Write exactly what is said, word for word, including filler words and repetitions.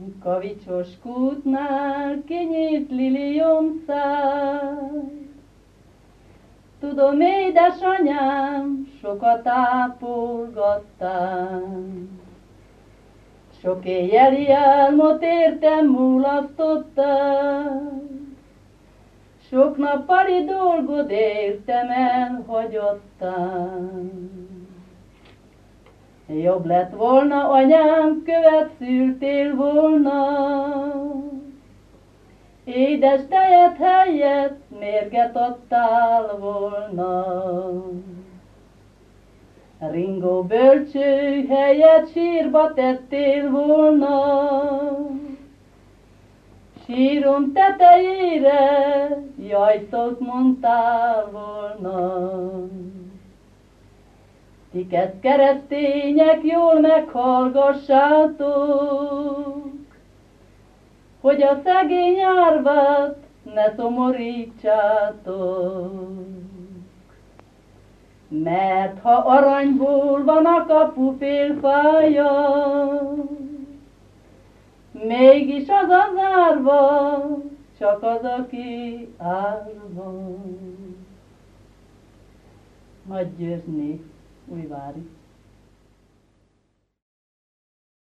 Kavicsos kútnál kinyílt liliom száj. Tudom, édesanyám, sokat ápolgattál. Sok éjjeli álmot értem mulasztottál. Sok nappali dolgod értem elhagyottál. Jobb lett volna, anyám, követ szültél volna. Édes tejet helyett mérget adtál volna. Ringó bölcső helyett sírba tettél volna. Sírom tetejére jajszót mondtál volna. Tiket keresztények, jól meghallgassátok, hogy a szegény árvát ne szomorítsátok. Mert ha aranyból van a kapufélfája, mégis az az árva, csak az, aki árva. Nagygyőzni, Újvári.